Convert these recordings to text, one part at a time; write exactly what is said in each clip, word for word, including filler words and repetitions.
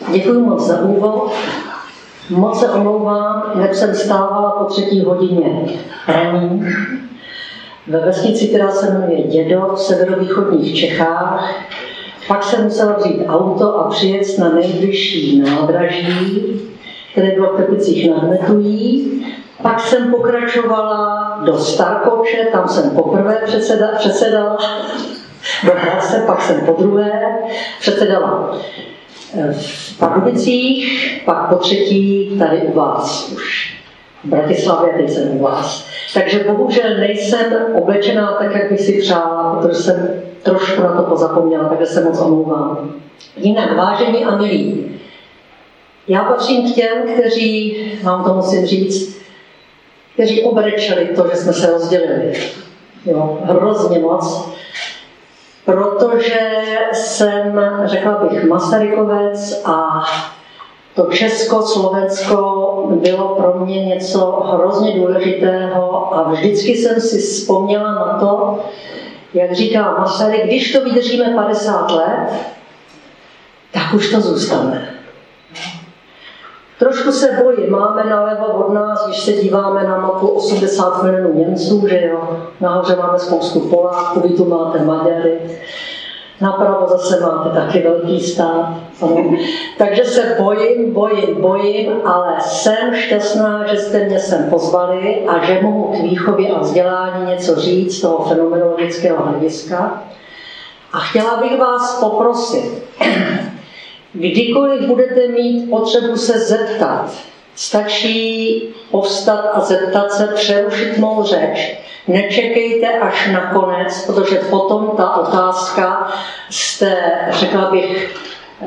Děkuji moc za úvod. Moc se omlouvám, hned jsem stávala po třetí hodině raní ve vesnici, která se jmenuje Dědov v severovýchodních Čechách. Pak jsem musela vzít auto a přijet na nejbližší nádraží, které bylo v Teplicích nad Metují. Pak jsem pokračovala do Starkoče, tam jsem poprvé předseda, předsedala, do Hradce, pak jsem podruhé předsedala v Pardubicích, pak po třetí tady u vás už v Bratislavě, teď jsem u vás. Takže bohužel nejsem oblečená tak, jak bych si přála, protože jsem trošku na to pozapomněla, takže se moc omlouvám. Jinak, vážení a milí, já patřím k těm, kteří, vám to musím říct, kteří obrečeli to, že jsme se rozdělili. Jo, hrozně moc. Protože jsem, řekla bych, Masarykovec a to Česko-Slovensko bylo pro mě něco hrozně důležitého a vždycky jsem si vzpomněla na to, jak říká Masaryk, když to vydržíme padesát let, tak už to zůstane. Trošku se bojím, máme nalevo od nás, když se díváme na mapu osmdesát milionů Němců, že jo, nahoře máme spoustu Poláků, vy tu máte Maďary, napravo zase máte taky velký stát. Ano. Takže se bojím, bojím, bojím, ale jsem šťastná, že jste mě sem pozvali a že mohu k výchově a vzdělání něco říct z toho fenomenologického hlediska. A chtěla bych vás poprosit, kdykoliv budete mít potřebu se zeptat, stačí povstat a zeptat se, přerušit mou řeč. Nečekejte až na konec, protože potom ta otázka z té, řekla bych,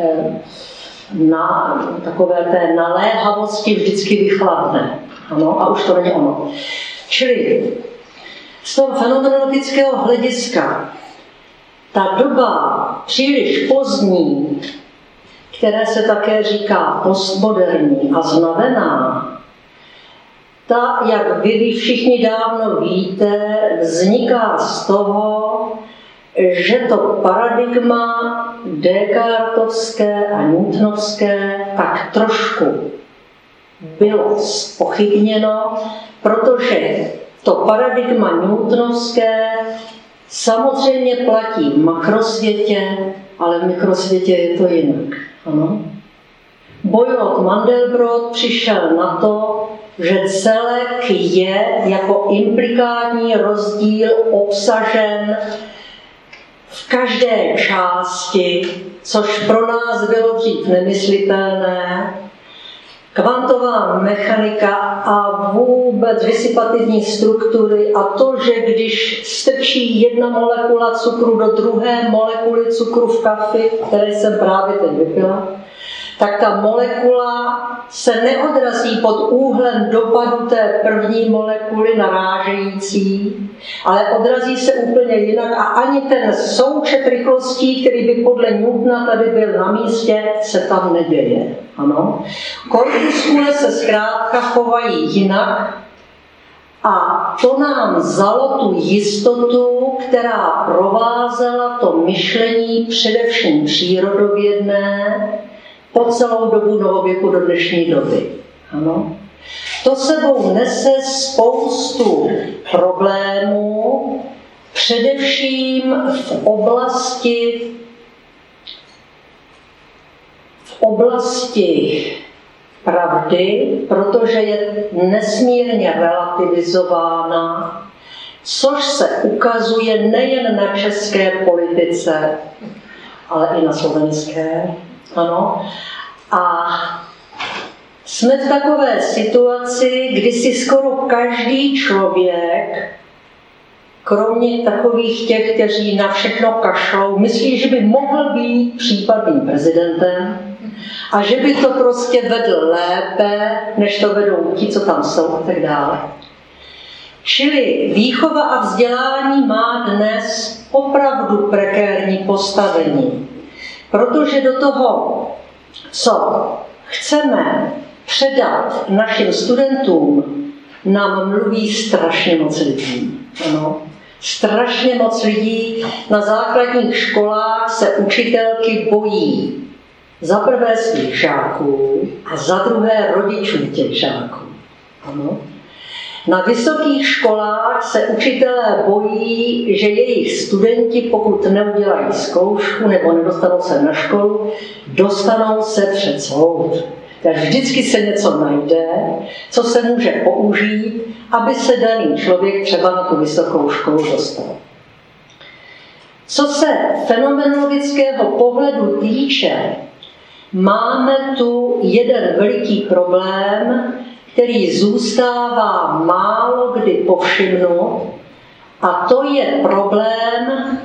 na takové té naléhavosti vždycky vychladne. Ano, a už to není ono. Čili z toho fenomenologického hlediska ta doba příliš pozdní, které se také říká postmoderní a znavená, ta, jak vy všichni dávno víte, vzniká z toho, že to paradigma descartovské a newtonovské tak trošku bylo zpochybněno, protože to paradigma newtonovské samozřejmě platí v makrosvětě, ale v mikrosvětě je to jinak. Ano. Boylot Mandelbrot přišel na to, že celek je jako implikátní rozdíl obsažen v každé části, což pro nás bylo dřív nemyslitelné. Kvantová mechanika a vůbec disipativní struktury a to, že když strčí jedna molekula cukru do druhé molekuly cukru v kafi, které jsem právě teď vypila, tak ta molekula se neodrazí pod úhlem dopadu té první molekuly narážející, ale odrazí se úplně jinak a ani ten součet rychlostí, který by podle Newtona tady byl na místě, se tam neděje. Ano. Korpuskule se zkrátka chovají jinak a to nám vzalo tu jistotu, která provázela to myšlení především přírodovědné po celou dobu novověku do dnešní doby. Ano. To sebou nese spoustu problémů, především v oblasti, v oblasti pravdy, protože je nesmírně relativizována, což se ukazuje nejen na české politice, ale i na slovenské. Ano. A jsme v takové situaci, kdy si skoro každý člověk, kromě takových těch, kteří na všechno kašlou, myslí, že by mohl být případným prezidentem a že by to prostě vedl lépe, než to vedou ti, co tam jsou a tak dále. Čili výchova a vzdělání má dnes opravdu prekérní postavení. Protože do toho, co chceme předat našim studentům, nám mluví strašně moc lidí. Ano. Strašně moc lidí na základních školách se učitelky bojí Za prvé svých žáků a za druhé rodičů těch žáků. Ano. Na vysokých školách se učitelé bojí, že jejich studenti, pokud neudělají zkoušku nebo nedostanou se na školu, dostanou se před soud. Takže vždycky se něco najde, co se může použít, aby se daný člověk třeba na tu vysokou školu dostal. Co se fenomenologického pohledu týče, máme tu jeden veliký problém, který zůstává málo kdy povšimnut, a to je problém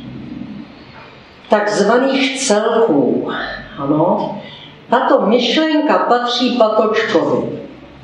takzvaných celků. Ano. Tato myšlenka patří Patočkovi.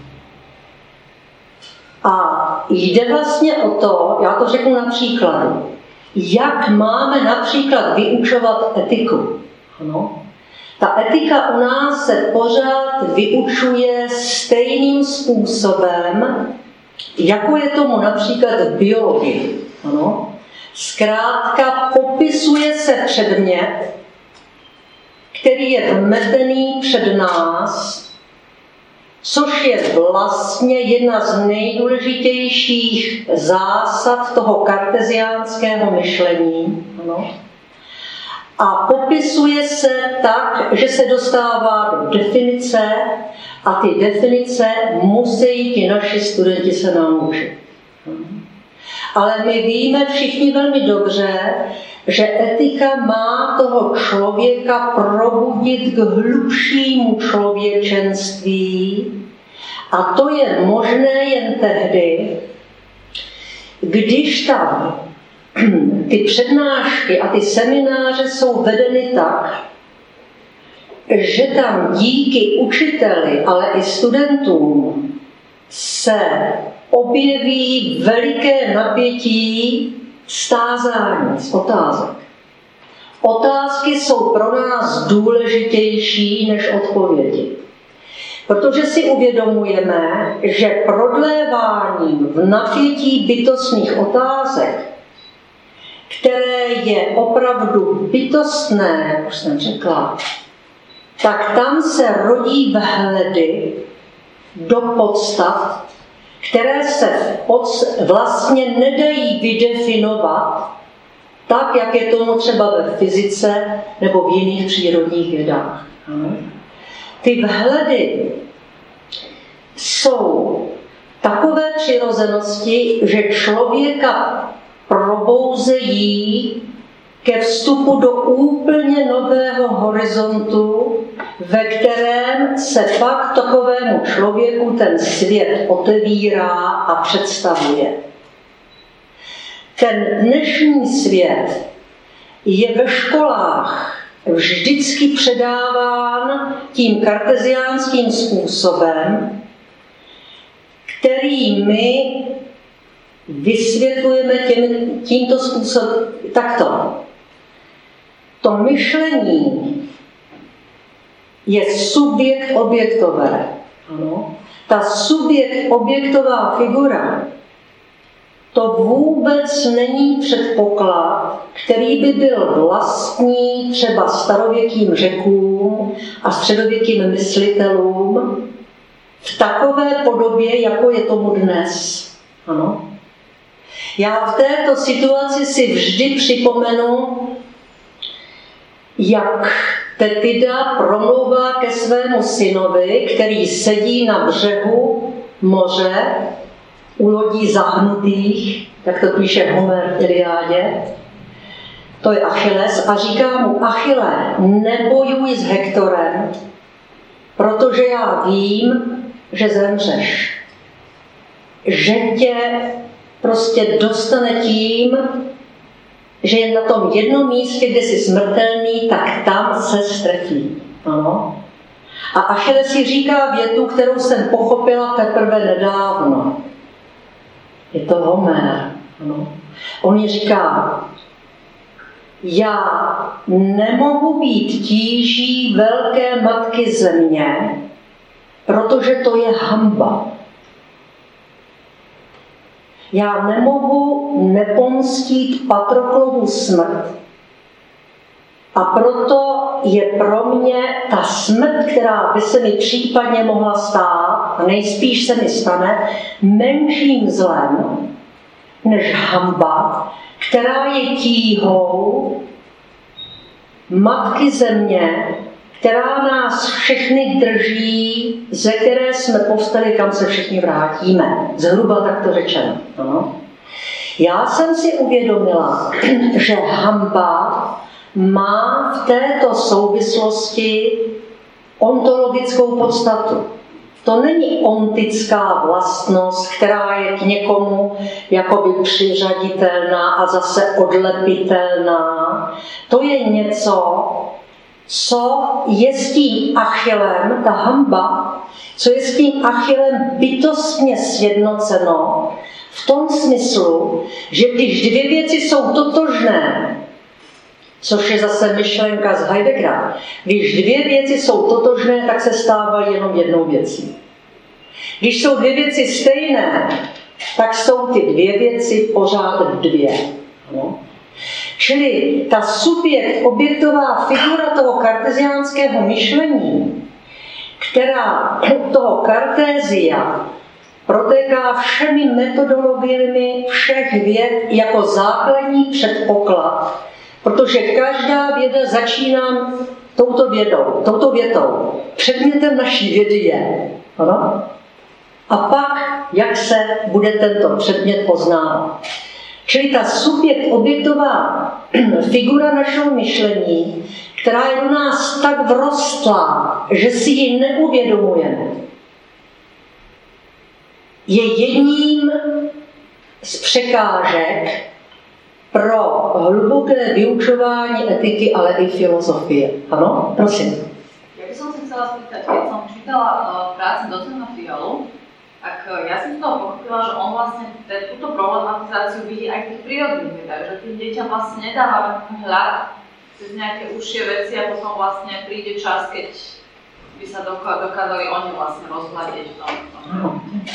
A jde vlastně o to, já to řeknu na příkladu, jak máme například vyučovat etiku. Ano. Ta etika u nás se pořád vyučuje stejným způsobem, jako je tomu například v biologii. Ano. Zkrátka popisuje se předmět, který je vmetený před nás, což je vlastně jedna z nejdůležitějších zásad toho karteziánského myšlení. Ano. A popisuje se tak, že se dostává do definice a ty definice musí ti naši studenti se naučit. Ale my víme všichni velmi dobře, že etika má toho člověka probudit k hlubšímu člověčenství, a to je možné jen tehdy, když tam ty přednášky a ty semináře jsou vedeny tak, že tam díky učiteli, ale i studentům se objeví veliké napětí stázání z otázek. Otázky jsou pro nás důležitější než odpovědi. Protože si uvědomujeme, že prodléváním v napětí bytostných otázek, které je opravdu bytostné, už jsem řekla, tak tam se rodí vhledy do podstav, které se vlastně nedají vydefinovat tak, jak je tomu třeba ve fyzice nebo v jiných přírodních vědách. Ty vhledy jsou takové přirozenosti, že člověka probouzejí ke vstupu do úplně nového horizontu, ve kterém se pak takovému člověku ten svět otevírá a představuje. Ten dnešní svět je ve školách vždycky předáván tím karteziánským způsobem, který my vysvětlujeme tím, tímto způsobem takto. To myšlení je subjekt objektové. Ano. Ta subjekt objektová figura, to vůbec není předpoklad, který by byl vlastní třeba starověkým Řekům a středověkým myslitelům v takové podobě, jako je tomu dnes. Ano. Já v této situaci si vždy připomenu, jak Tetida promlouvá ke svému synovi, který sedí na břehu moře u lodí zahnutých, jak to píše Homer v Iliádě. To je Achilles a říká mu: Achille, nebojuj s Hektorem, protože já vím, že zemřeš. Že tě prostě dostane tím, že jen na tom jednom místě, kde jsi smrtelný, tak tam se ztratí. Ano. A Achilles si říká větu, kterou jsem pochopila teprve nedávno. Je to Homer. Ano. On ji říká: já nemohu být tíží velké matky země, protože to je hanba. Já nemohu nepomstít Patroklovu smrt a proto je pro mě ta smrt, která by se mi případně mohla stát, a nejspíš se mi stane, menším zlem než hanba, která je tíhou Matky Země, která nás všechny drží, ze které jsme povstali, kam se všichni vrátíme. Zhruba takto řečeno. Ano. Já jsem si uvědomila, že hanba má v této souvislosti ontologickou podstatu. To není ontická vlastnost, která je k někomu jakoby přiřaditelná a zase odlepitelná. To je něco, co je s tím Achillem, ta hanba, co je s tím Achillem bytostně sjednoceno v tom smyslu, že když dvě věci jsou totožné, což je zase myšlenka z Heideggera, když dvě věci jsou totožné, tak se stávají jenom jednou věcí. Když jsou dvě věci stejné, tak jsou ty dvě věci pořád dvě. No. Čili ta subjekt, objektová figura toho karteziánského myšlení, která toho kartézia protéká všemi metodologiemi všech věd jako základní předpoklad, protože každá věda začíná touto vědou, touto větou. Předmětem naší vědy je. Ano? A pak, jak se bude tento předmět poznávat. Čili ta subjekt, objektová figura našeho myšlení, která je do nás tak vrostlá, že si ji neuvědomujeme, je jedním z překážek pro hluboké vyučování etiky, ale i filozofie. Ano, prosím. Ja by som sa chcela spýtať, keď som čítala uh, práci docenta Fialu, tak uh, ja som z toho pochopila, že on vlastne túto problematizáciu vidí aj v tých prírodných vedách, že tým deťam vlastne nedáva hľad cez nejaké užšie veci a potom vlastne príde čas, keď by sa dokázali oni vlastne rozhľadiť v tom. V tom.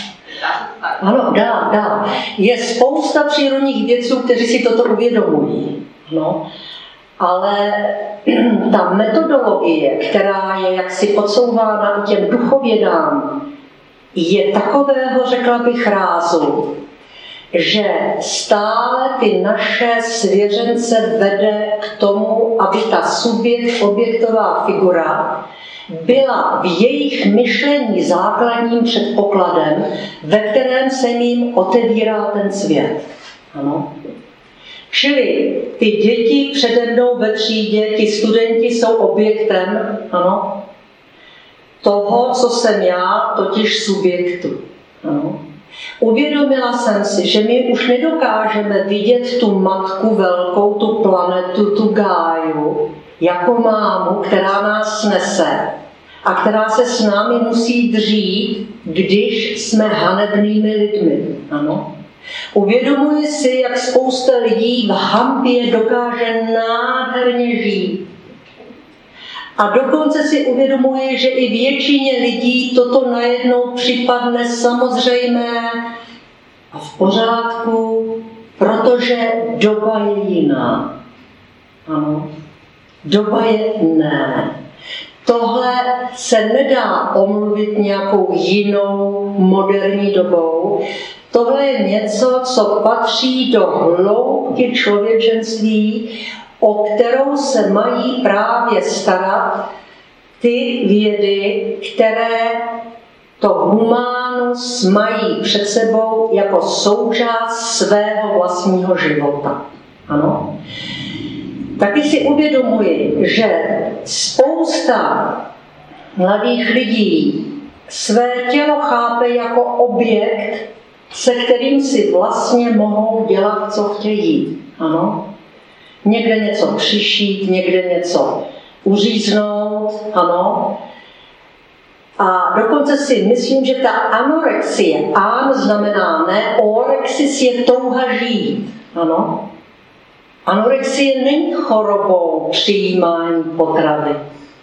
Ano, dá, dá. Je spousta přírodních vědců, kteří si toto uvědomují. No. Ale ta metodologie, která je jaksi podsouvána těm duchovědám, je takového, řekla bych, rázu, že stále ty naše svěřence vede k tomu, aby ta subjekt, objektová figura byla v jejich myšlení základním předpokladem, ve kterém se jim otevírá ten svět. Ano. Čili ty děti přede mnou ve třídě, ti studenti jsou objektem, ano, toho, co jsem já, totiž subjektu. Ano. Uvědomila jsem si, že my už nedokážeme vidět tu matku velkou, tu planetu, tu Gáju, jako mámu, která nás nese a která se s námi musí dřít, když jsme hanebnými lidmi. Ano. Uvědomuji si, jak spousta lidí v hanbě dokáže nádherně žít. A dokonce si uvědomuji, že i většině lidí toto najednou připadne samozřejmé a v pořádku, protože doba je jiná. Ano. Doba je ne. Tohle se nedá omluvit nějakou jinou moderní dobou. Tohle je něco, co patří do hloubky člověčenství, o kterou se mají právě starat ty vědy, které to humánus mají před sebou jako součást svého vlastního života. Ano? Taky si uvědomuji, že spousta mladých lidí své tělo chápe jako objekt, se kterým si vlastně mohou dělat, co chtějí. Ano? Někde něco přišít, někde něco uříznout, ano. A dokonce si myslím, že ta anorexie, an znamená ne, orexis je touha žít, ano. Anorexie není chorobou přijímání potravy.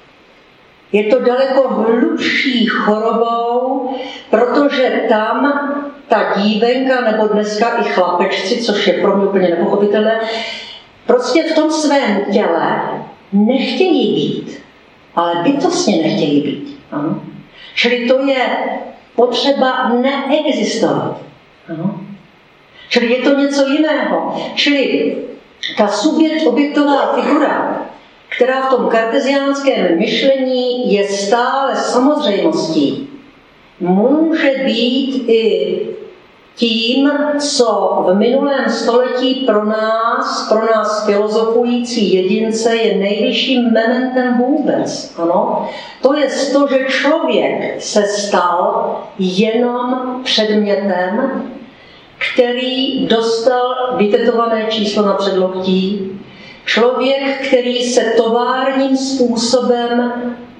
Je to daleko hlubší chorobou, protože tam ta dívenka, nebo dneska i chlapečci, což je pro mě úplně nepochopitelné, prostě v tom svém těle nechtějí být, ale bytostně nechtějí být. Ano. Čili to je potřeba neexistovat. Ano. Čili je to něco jiného. Čili ta subjekt-objektová figura, která v tom karteziánském myšlení je stále samozřejmostí, může být i tím, co v minulém století pro nás, pro nás filozofující jedince je nejvyšším mementem vůbec. Ano? To je to, že člověk se stal jenom předmětem, který dostal vytetované číslo na předloktí. Člověk, který se továrním způsobem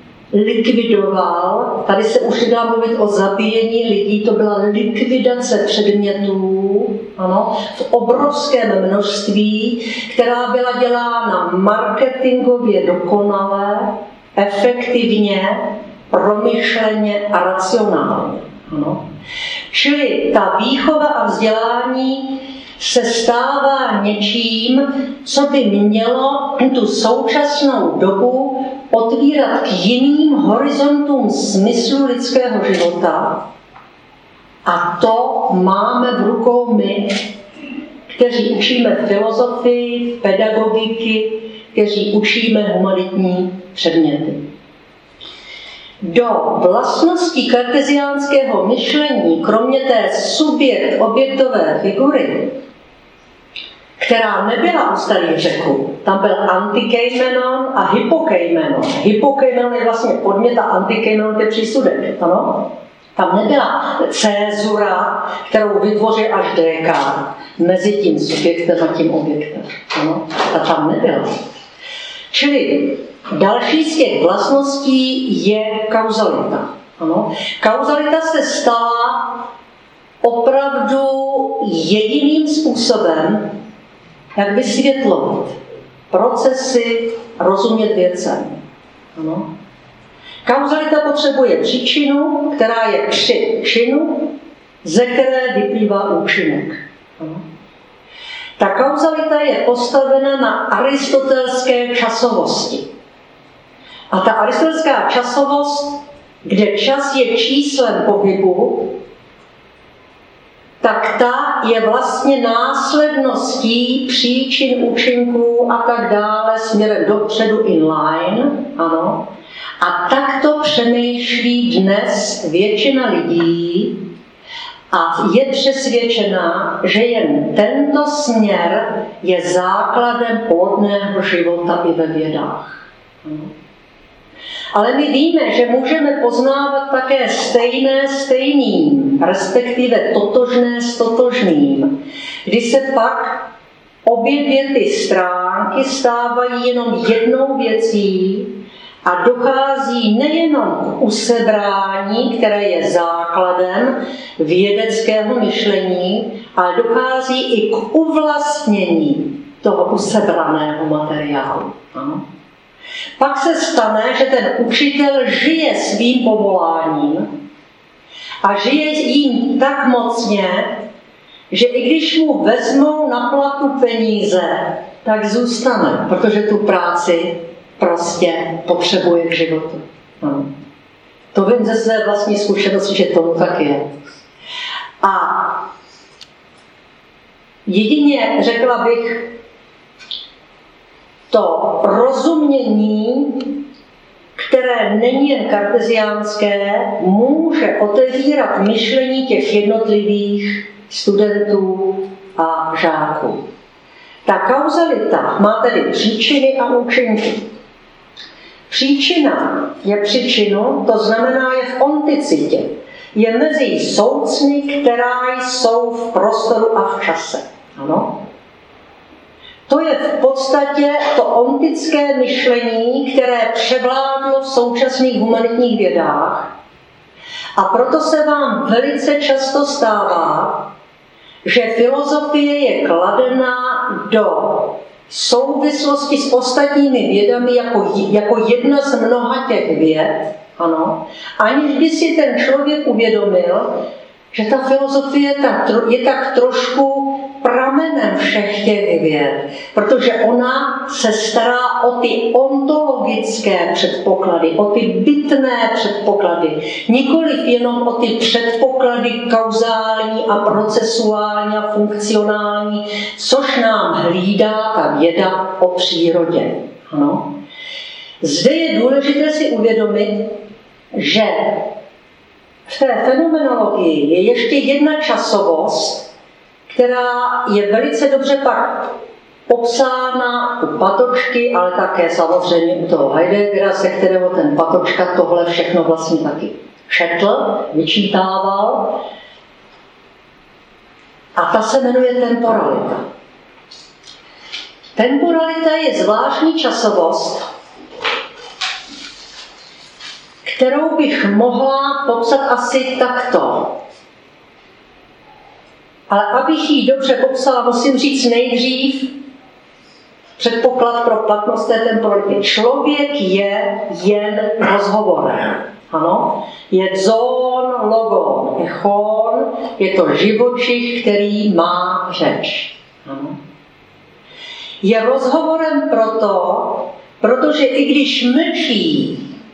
likvidoval, tady se už nedá mluvit o zabíjení lidí, to byla likvidace předmětů, ano, v obrovském množství, která byla dělána marketingově dokonale, efektivně, promyšleně a racionálně. Ano. Čili ta výchova a vzdělání se stává něčím, co by mělo tu současnou dobu otvírat k jiným horizontům smyslu lidského života. A to máme v rukou my, kteří učíme filozofii, pedagogiky, kteří učíme humanitní předměty. Do vlastností karteziánského myšlení, kromě té subjekt-objektové figury, která nebyla u starých Řeků, tam byl antikejmenon a hypokejmenon. Hypokejmenon je vlastně podmět a antikejmenon je přísudek. Ano? Tam nebyla cézura, kterou vytvořil až Descartes mezi tím subjektem a tím objektem. Ano? Ta tam nebyla. Čili další z těch vlastností je kauzalita. Ano? Kauzalita se stala opravdu jediným způsobem, jak vysvětlovat procesy, rozumět věcem. Ano? Kauzalita potřebuje příčinu, která je při činu, ze které vyplývá účinek. Ano? Ta kauzalita je postavena na aristotelské časovosti. A ta aristotelská časovost, kde čas je číslem pohybu, tak ta je vlastně následností příčin, účinků a tak dále směrem dopředu inline. Ano. A takto přemýšlí dnes většina lidí a je přesvědčená, že jen tento směr je základem plodného života i ve vědách. Ano. Ale my víme, že můžeme poznávat také stejné stejným, respektive totožné s totožným, kdy se pak obě dvě ty stránky stávají jenom jednou věcí a dochází nejenom k usebrání, které je základem vědeckého myšlení, ale dochází i k uvlastnění toho usebraného materiálu. Ano. Pak se stane, že ten učitel žije svým povoláním a žije jím tak mocně, že i když mu vezmou na platu peníze, tak zůstane, protože tu práci prostě potřebuje k životu. No. To vím ze své vlastní zkušenosti, že tomu tak je. A jedině, řekla bych, to rozumění, které není jen karteziánské, může otevírat myšlení těch jednotlivých studentů a žáků. Ta kauzalita má tedy příčiny a účinky. Příčina je příčinu, to znamená je v onticitě. Je mezi soucny, která jsou v prostoru a v čase. Ano? To je v podstatě to ontické myšlení, které převládlo v současných humanitních vědách. A proto se vám velice často stává, že filozofie je kladena do souvislosti s ostatními vědami jako, jako jedna z mnoha těch věd, ano, aniž by si ten člověk uvědomil, že ta filozofie je tak trošku pramenem všech těch věd, protože ona se stará o ty ontologické předpoklady, o ty bytné předpoklady, nikoliv jenom o ty předpoklady kauzální a procesuální a funkcionální, což nám hlídá ta věda o přírodě. Ano. Zde je důležité si uvědomit, že v té fenomenologii je ještě jedna časovost, která je velice dobře pak popsána u Patočky, ale také samozřejmě u toho Heideggera, se kterého ten Patočka tohle všechno vlastně taky četl, vyčítával. A ta se jmenuje temporalita. Temporalita je zvláštní časovost, kterou bych mohla popsat asi takto. Ale abych ji dobře popsala, musím říct nejdřív předpoklad pro platnost té temporality. Člověk je jen rozhovorem. Ano? Je zón, logon, echon, je to živočich, který má řeč. Ano? Je rozhovorem proto, protože i když mlčí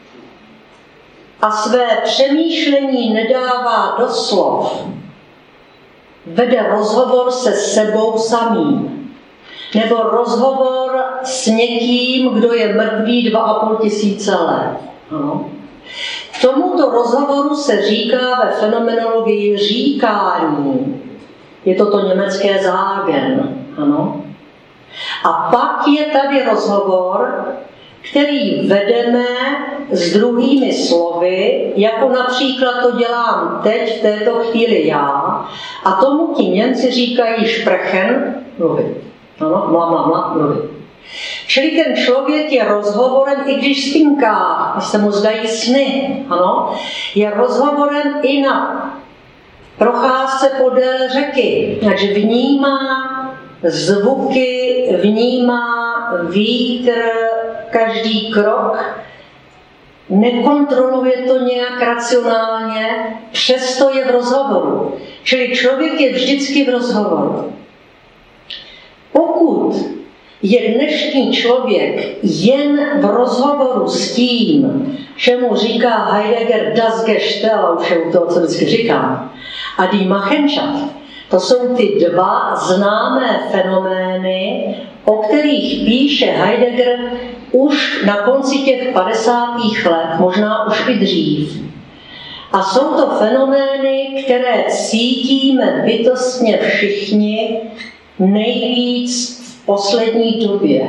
a své přemýšlení nedává do slov, vede rozhovor se sebou samým. Nebo rozhovor s někým, kdo je mrtvý dva a půl tisíce let. Ano. K tomuto rozhovoru se říká ve fenomenologii říkání. Je to to německé Sagen. Ano. A pak je tady rozhovor, který vedeme s druhými slovy, jako například to dělám teď, v této chvíli já, a tomu ti Němci říkají sprechen, mluvit. Ano, mla, mla, mla, mluvit. Čili ten člověk je rozhovorem, i když spinká, když se mu zdají sny, ano, je rozhovorem i na procházce podél řeky, takže vnímá zvuky, vnímá vítr, každý krok, nekontroluje to nějak racionálně, přesto je v rozhovoru. Čili člověk je vždycky v rozhovoru. Pokud je dnešní člověk jen v rozhovoru s tím, čemu říká Heidegger das Gestell, už je u toho, co vždycky říkám, a die Machenschaft, to jsou ty dva známé fenomény, o kterých píše Heidegger už na konci těch padesátých let, možná už i dřív. A jsou to fenomény, které cítíme bytostně všichni nejvíc v poslední době.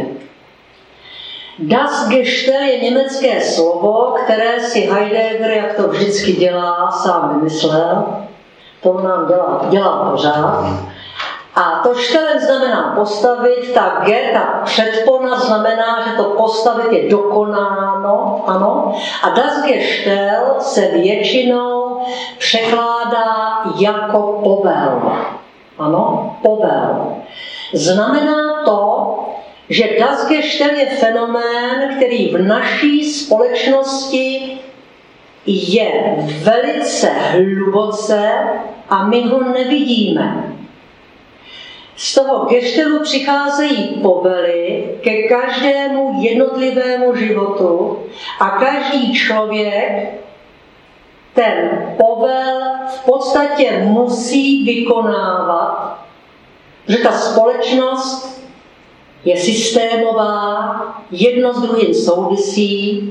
Das Gestell je německé slovo, které si Heidegger, jak to vždycky dělá, sám vymyslel. To nám dělá, dělá pořád. A to Stellen znamená postavit, ta G, ta předpona znamená, že to postavit je dokonáno, ano. A das Gestell se většinou překládá jako povel. Ano, povel. Znamená to, že das Gestell je fenomén, který v naší společnosti je velice hluboce a my ho nevidíme. Z toho Gestellu přicházejí povely ke každému jednotlivému životu a každý člověk ten povel v podstatě musí vykonávat, že ta společnost je systémová, jedno s druhým souvisí,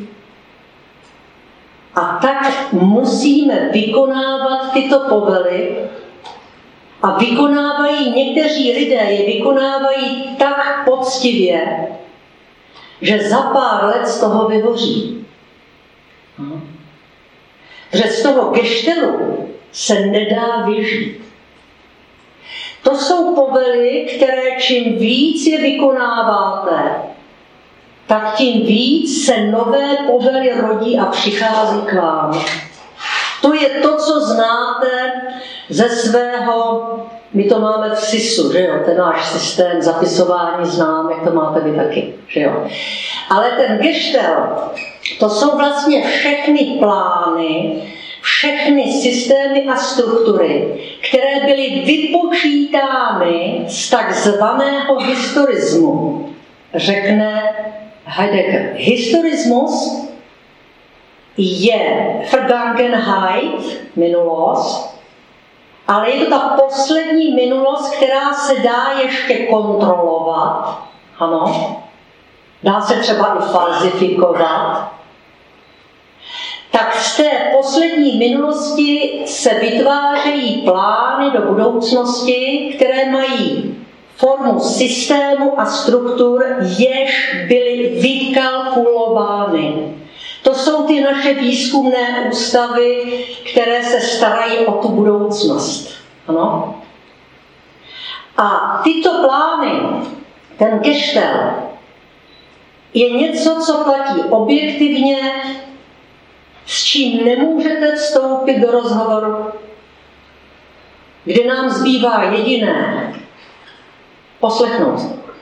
a tak musíme vykonávat tyto povely a vykonávají někteří lidé, je vykonávají tak poctivě, že za pár let z toho vyhoří. Že z toho Gestellu se nedá vyžít. To jsou povely, které čím víc je vykonáváte, tak tím víc se nové povely rodí a přichází k vám. To je to, co znáte ze svého, my to máme v S I S u, že jo, ten náš systém zapisování znám, jak to máte vy taky, že jo. Ale ten Gestell, to jsou vlastně všechny plány, všechny systémy a struktury, které byly vypočítány z takzvaného historismu, řekne Heidegger. Historismus je Vergangenheit, minulost, ale je to ta poslední minulost, která se dá ještě kontrolovat, ano, dá se třeba i falzifikovat. Tak z té poslední minulosti se vytvářejí plány do budoucnosti, které mají formu systému a struktur, jež byly vykalkulovány. To jsou ty naše výzkumné ústavy, které se starají o tu budoucnost. Ano? A tyto plány, ten geštel, je něco, co platí objektivně, s čím nemůžete vstoupit do rozhovoru, kde nám zbývá jediné poslechnout.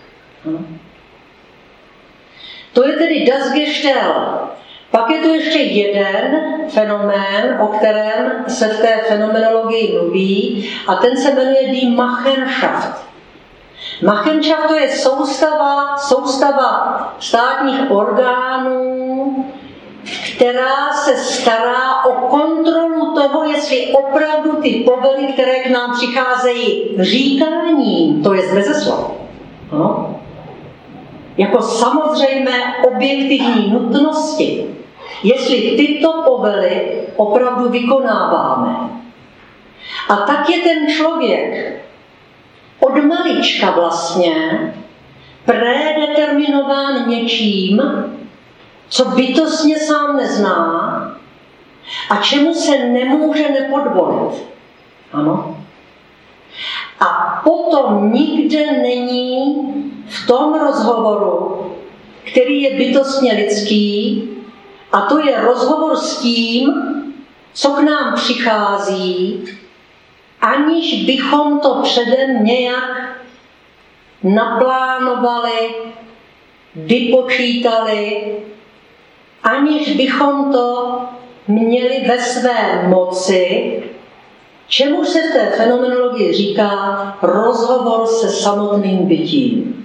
To je tedy das Gestell. Pak je tu ještě jeden fenomén, o kterém se v té fenomenologii mluví, a ten se jmenuje Die Machenschaft. Machenschaft to je soustava, soustava státních orgánů, která se stará o kontrolu toho, jestli opravdu ty povely, které k nám přicházejí říkáním, to je bezeslov, no, jako samozřejmé objektivní nutnosti, jestli tyto povely opravdu vykonáváme. A tak je ten člověk od malička vlastně predeterminován něčím, co bytostně sám nezná a čemu se nemůže nepodvolit. Ano. A potom nikde není v tom rozhovoru, který je bytostně lidský, a to je rozhovor s tím, co k nám přichází, aniž bychom to předem nějak naplánovali, vypočítali, aniž bychom to měli ve své moci, čemu se v té fenomenologii říká rozhovor se samotným bytím.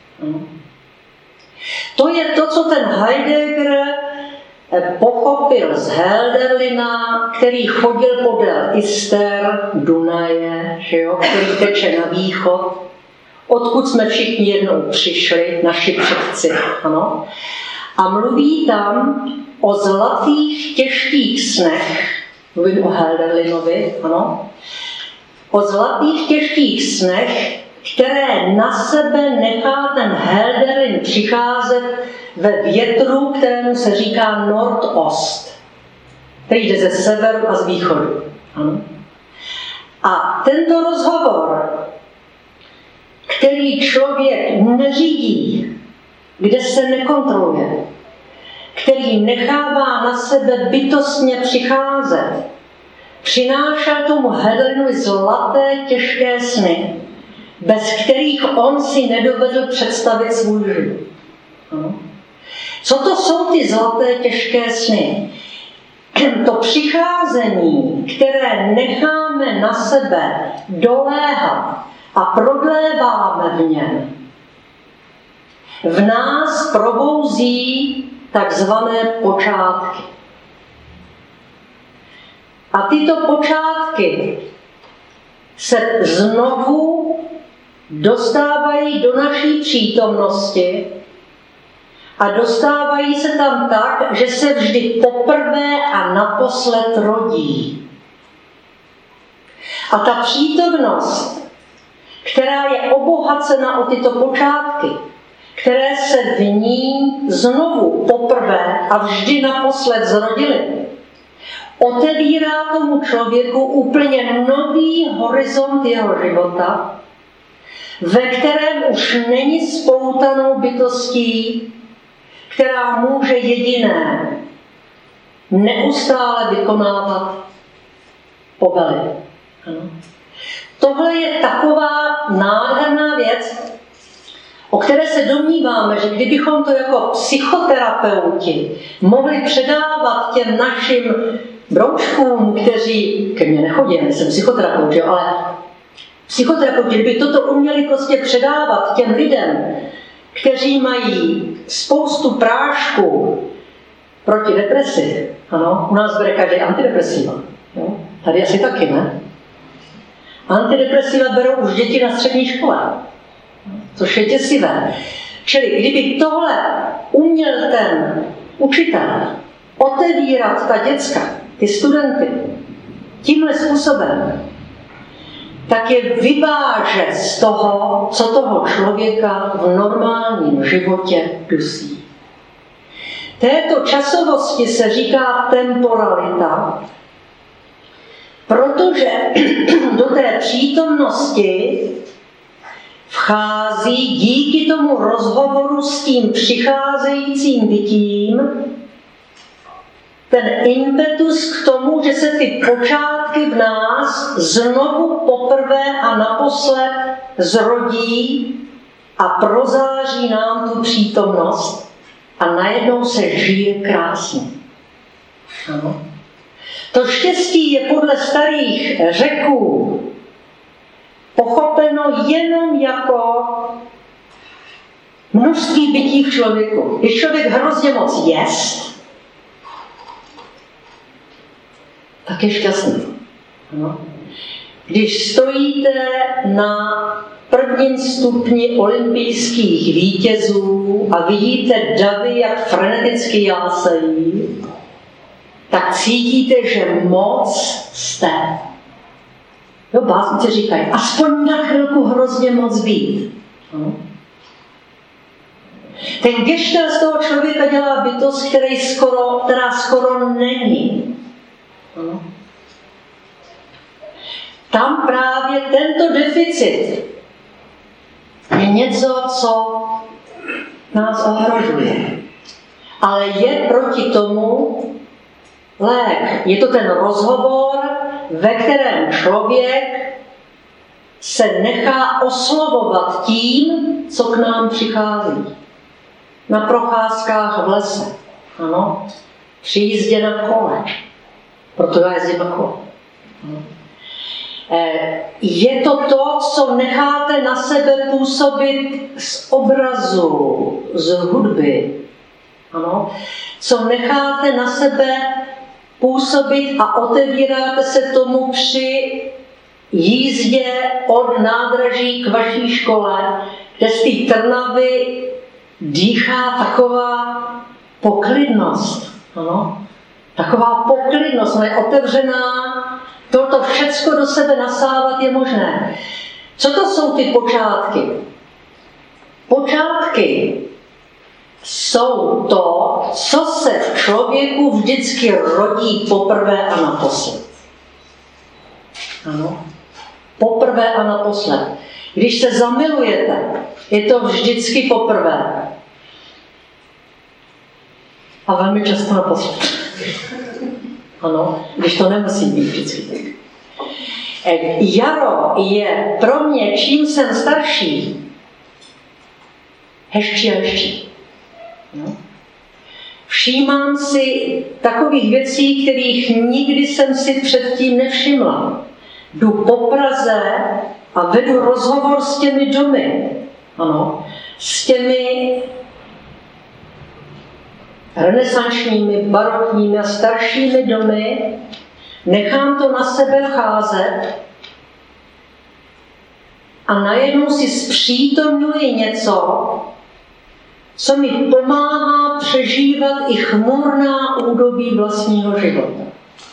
To je to, co ten Heidegger pochopil z Hölderlina, který chodil podél Ister, Dunaje, že jo, který teče na východ, odkud jsme všichni jednou přišli, naši předci, ano. A mluví tam o zlatých těžkých snech, mluvím o Hölderlinovi, ano, o zlatých těžkých snech, které na sebe nechá ten Hölderlin přicházet ve větru, kterému se říká Nordost, který jde ze severu a z východu. Ano. A tento rozhovor, který člověk neřídí, kde se nekontroluje, který nechává na sebe bytostně přicházet, přinášel tomu Hölderlinovi zlaté těžké sny, bez kterých on si nedovedl představit svůj život. Co to jsou ty zlaté těžké sny? To přicházení, které necháme na sebe doléhat a prodléváme v něm, v nás probouzí takzvané počátky. A tyto počátky se znovu dostávají do naší přítomnosti a dostávají se tam tak, že se vždy poprvé a naposled rodí. A ta přítomnost, která je obohacena o tyto počátky, které se v ní znovu poprvé a vždy naposled zrodily, otevírá tomu člověku úplně nový horizont jeho života, ve kterém už není spoutanou bytostí, která může jediné neustále vykonávat povely. Ano. Tohle je taková nádherná věc, o které se domníváme, že kdybychom to jako psychoterapeuti mohli předávat těm našim broučkům, kteří, ke mně nechodí, já jsem psychoterapeut, jo, ale psychoterapeuti, kdyby toto uměli prostě předávat těm lidem, kteří mají spoustu prášku proti depresi, ano, u nás bere každý antidepresiva, jo? Tady asi taky, ne? Antidepresiva berou už děti na střední škole, což je děsivé. Čili kdyby tohle uměl ten učitel otevírat ta děcka, ty studenty, tímhle způsobem, tak je vyváže z toho, co toho člověka v normálním životě dusí. Této časovosti se říká temporalita, protože do té přítomnosti vchází díky tomu rozhovoru s tím přicházejícím bytím ten impetus k tomu, že se ty počátky v nás znovu poprvé a naposled zrodí a prozáří nám tu přítomnost a najednou se žije krásně. Ano. To štěstí je podle starých Řeků pochopeno jenom jako množství bytí v člověku. Když člověk hrozně moc jest, tak je šťastný. No. Když stojíte na prvním stupni olympijských vítězů a vidíte davy, jak freneticky jásají, tak cítíte, že moc jste. Jo, básnice říkají, aspoň na chvilku hrozně moc být. No. Ten geštel z toho člověka dělá bytost, který skoro, která skoro není. No. Tam právě tento deficit je něco, co nás ohrožuje. Ale je proti tomu lék. Je to ten rozhovor, ve kterém člověk se nechá oslovovat tím, co k nám přichází. Na procházkách v lese, ano, při jízdě na kole. Proto já jezdím na kole. Je to to, co necháte na sebe působit z obrazu, z hudby. Ano? Co necháte na sebe působit a otevíráte se tomu při jízdě od nádraží k vaší škole, kde z té Trnavy dýchá taková poklidnost. Ano? Taková poklidnost, ona je otevřená, toto všecko do sebe nasávat je možné. Co to jsou ty počátky? Počátky jsou to, co se v člověku vždycky rodí poprvé a naposled. Ano. Poprvé a naposled. Když se zamilujete, je to vždycky poprvé. A velmi často naposled. Ano, když to nemusí být vždycky tak. Jaro je pro mě, čím jsem starší, hezčí a hezčí. No. Všímám si takových věcí, kterých nikdy jsem si předtím nevšimla. Jdu po Praze a vedu rozhovor s těmi domy. Ano, s těmi renesančními, barokními a staršími domy. Nechám to na sebe vcházet a najednou si zpřítomňuji něco, co mi pomáhá přežívat i chmurná údobí vlastního života.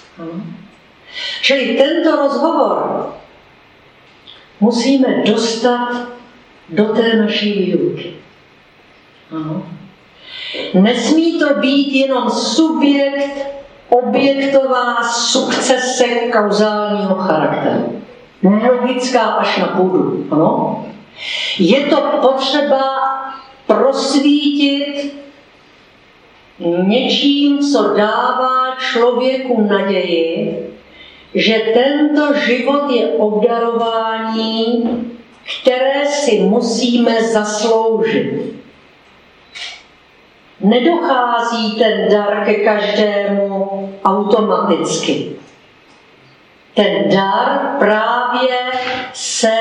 Čili tento rozhovor musíme dostat do té naší výuky. Ano. Nesmí to být jenom subjekt, objektová sukcese kauzálního charakteru. Logická až na půdu. Ano. Je to potřeba prosvítit něčím, co dává člověku naději, že tento život je obdarování, které si musíme zasloužit. nedochází ten dar ke každému automaticky. Ten dar právě se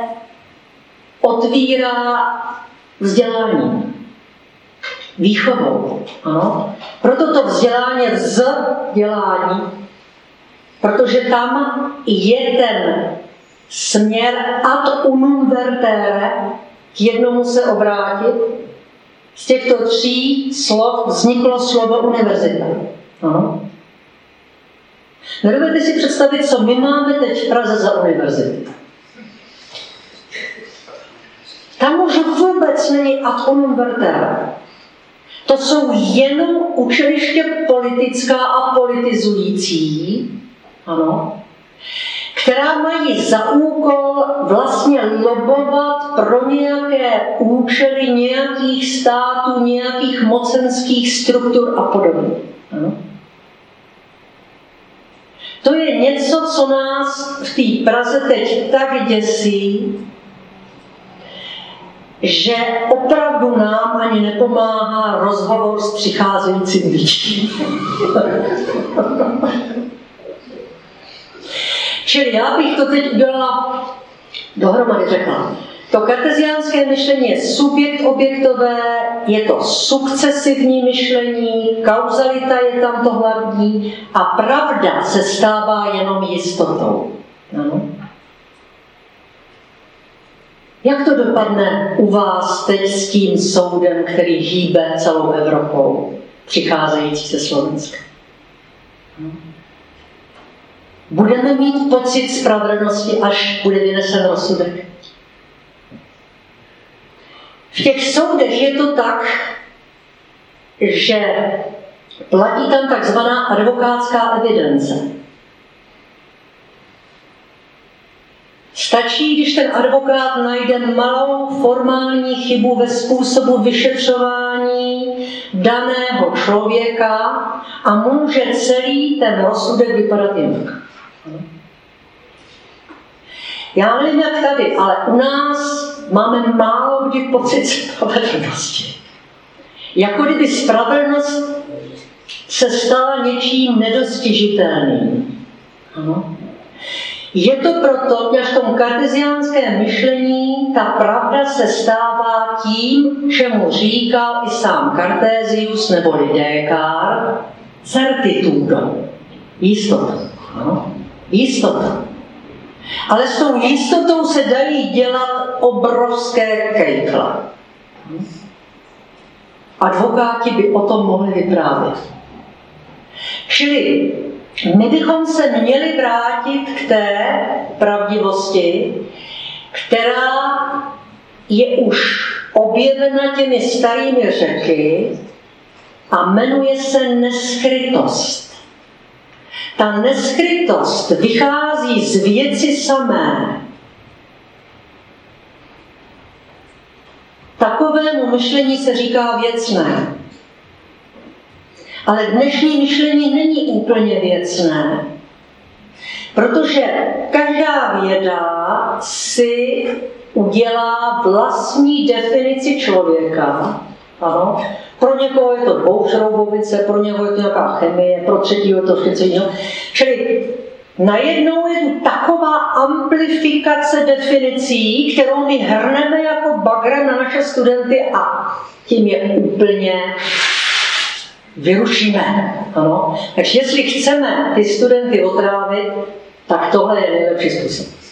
otvírá vzděláním, výchovou. Ano? Proto to vzdělání je vzdělání, protože tam je ten směr ad unum vertere, k jednomu se obrátit. Z těchto tří slov vzniklo slovo univerzita. Ano. Nedovedete si představit, co my máme teď v Praze za univerzitu. Tam už vůbec není ad unum vertere. To jsou jenom učiliště politická a politizující, ano, která mají za úkol vlastně lobovat pro nějaké účely nějakých států, nějakých mocenských struktur a podobně. Ano. To je něco, co nás v té Praze teď tak děsí, že opravdu nám ani nepomáhá rozhovor s přicházejícím lidí. Čili já bych to teď udělala dohromady, řekla. To karteziánské myšlení je subjekt objektové, je to sukcesivní myšlení, kauzalita je tam to hlavní a pravda se stává jenom jistotou. Ano. Jak to dopadne u vás teď s tím soudem, který hýbe celou Evropou, přicházející ze Slovenska? Budeme mít pocit spravedlnosti, až bude vynesen rozsudek? V těch soudech je to tak, že platí tam takzvaná advokátská evidence. Stačí, když ten advokát najde malou formální chybu ve způsobu vyšetřování daného člověka a může celý ten rozsudek vypadat jinak. Já nevím, jak tady, ale u nás máme málo kdy pocit spravedlnosti. Jako kdyby spravedlnost se stala něčím nedostižitelným. Ano. Je to proto, že v tom karteziánském myšlení ta pravda se stává tím, čemu říkal i sám Kartézius neboli Descartes, certitudou. Jistota. Ano. Jistota. Ale s tou jistotou se dají dělat obrovské kejkle. Advokáti by o tom mohli vyprávět. Čili my bychom se měli vrátit k té pravdivosti, která je už objevena těmi starými řeky a jmenuje se neskrytost. Ta neskrytost vychází z věci samé. Takovému myšlení se říká věcné. Ale dnešní myšlení není úplně věcné, protože každá věda si udělá vlastní definici člověka. Ano. Pro někoho je to dvoušroubovice, pro někoho je to nějaká chemie, pro třetího je to všechno jiného. Čili najednou je tu taková amplifikace definicí, kterou my hrneme jako bagrem na naše studenty a tím je úplně vyrušíme. Ano. Takže jestli chceme ty studenty otrávit, tak tohle je nejlepší způsob.